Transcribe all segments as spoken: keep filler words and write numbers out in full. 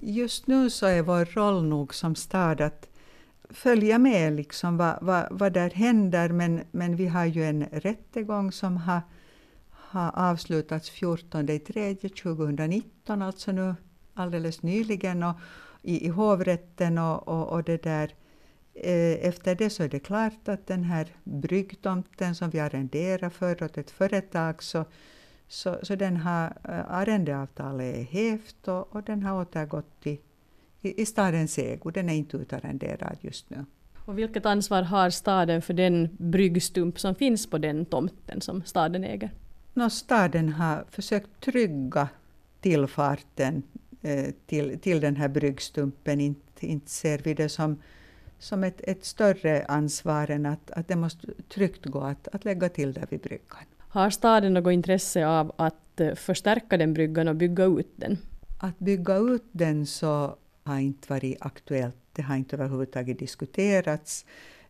just nu så är vår roll nog som stad att följa med liksom vad, vad, vad där händer, men, men vi har ju en rättegång som har, har avslutats fjortonde tredje tjugonitton, alltså nu alldeles nyligen, och i, i hovrätten och, och, och det där. Eh, efter det så är det klart att den här bryggtomten som vi arrenderar för åt ett företag, så, så, så den har eh, arrendeavtalet är hävt och, och den har återgått i, i, i stadens ägo. Den är inte utarrenderad just nu. Och vilket ansvar har staden för den bryggstump som finns på den tomten som staden äger? Nå, staden har försökt trygga tillfarten eh, till, till den här bryggstumpen. Inte, inte ser vi det som, som ett, ett större ansvar än att, att det måste tryggt gå att, att lägga till där vid bryggan. Har staden något intresse av att eh, förstärka den bryggan och bygga ut den? Att bygga ut den så har inte varit aktuellt. Det har inte överhuvudtaget diskuterats.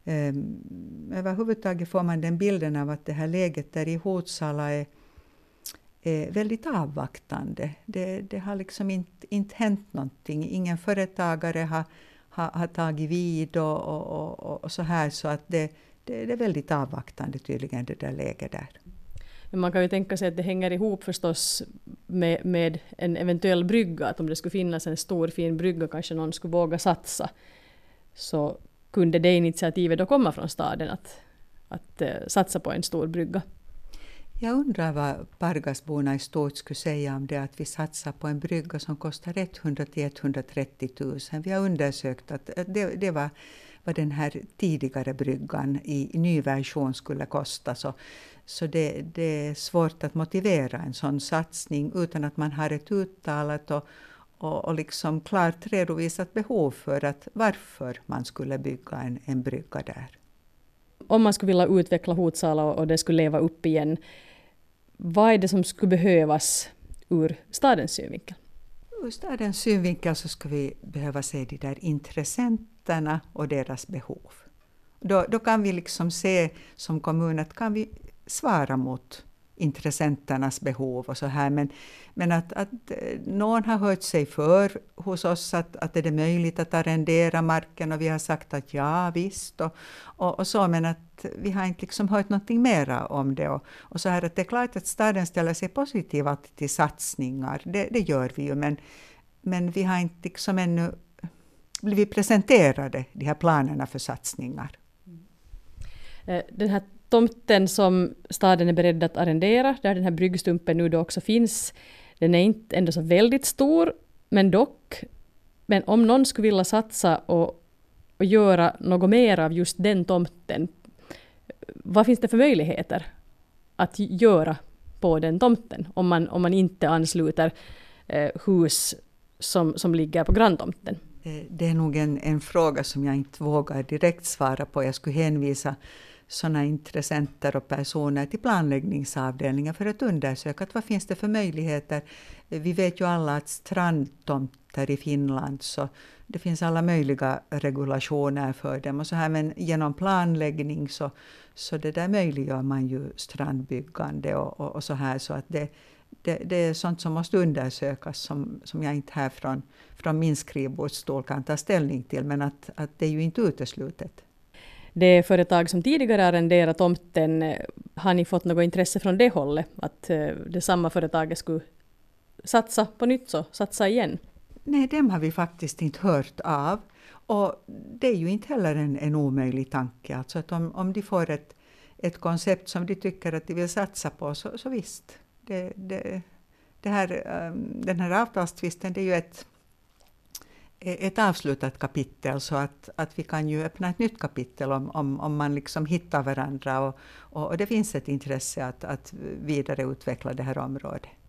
Um, överhuvudtaget får man den bilden av att det här läget där i Hotsala är, är väldigt avvaktande. Det, det har liksom inte, inte hänt någonting. Ingen företagare har, har, har tagit vid och, och, och, och så här. Så att det, det, det är väldigt avvaktande tydligen, det där läget där. Men man kan ju tänka sig att det hänger ihop förstås med, med en eventuell brygga. Att om det skulle finnas en stor fin brygga, kanske någon skulle våga satsa. Så kunde det initiativet då komma från staden att, att uh, satsa på en stor brygga? Jag undrar vad Pargasborna i stort skulle säga om det, att vi satsar på en brygga som kostar hundra till etthundratrettio tusen. Vi har undersökt att det, det var vad den här tidigare bryggan i, i ny version skulle kosta. Så, så det, det är svårt att motivera en sån satsning utan att man har ett uttalat och, och, och liksom klart redovisat behov för att varför man skulle bygga en, en brygga där. Om man skulle vilja utveckla Hotsala och det skulle leva upp igen, vad är det som skulle behövas ur stadens synvinkel? Ur stadens synvinkel så skulle vi behöva se de där intressenterna och deras behov. Då, då kan vi liksom se som kommun att kan vi svara mot intressenternas behov och så här. Men, men att, att någon har hört sig för hos oss att, att är det möjligt att arrendera marken, och vi har sagt att ja visst och, och, och så, men att vi har inte liksom hört någonting mera om det. Och, och så här att det är klart att staden ställer sig positiva till satsningar, det, det gör vi ju, men, men vi har inte liksom ännu blivit presenterade de här planerna för satsningar. Den här tomten som staden är beredd att arrendera, där den här bryggstumpen nu då också finns, den är inte ändå så väldigt stor, men dock. Men om någon skulle vilja satsa och, och göra något mer av just den tomten, vad finns det för möjligheter att göra på den tomten om man, om man inte ansluter eh, hus som, som ligger på granntomten? Det är nog en, en fråga som jag inte vågar direkt svara på. Jag skulle hänvisa sådana intressenter och personer till planläggningsavdelningen för att undersöka att vad finns det för möjligheter. Vi vet ju alla att strandtomter i Finland, så det finns alla möjliga regulationer för dem och så här, men genom planläggning så, så det där möjliggör man ju strandbyggande och, och, och så här, så att det, det, det är sånt som måste undersökas som, som jag inte här från, från min skrivbordsstol kan ta ställning till, men att, att det är ju inte uteslutet. Det företag som tidigare arrenderat tomten, har ni fått något intresse från det hållet? Att det samma företaget skulle satsa på nytt, så satsa igen? Nej, dem har vi faktiskt inte hört av. Och det är ju inte heller en, en omöjlig tanke. Alltså att om, om de får ett, ett koncept som de tycker att de vill satsa på, så, så visst. Det, det, det här, den här avtalstvisten, det är ju ett ett avslutat kapitel, så att, att vi kan ju öppna ett nytt kapitel om, om, om man liksom hittar varandra och, och, och det finns ett intresse att, att vidareutveckla det här området.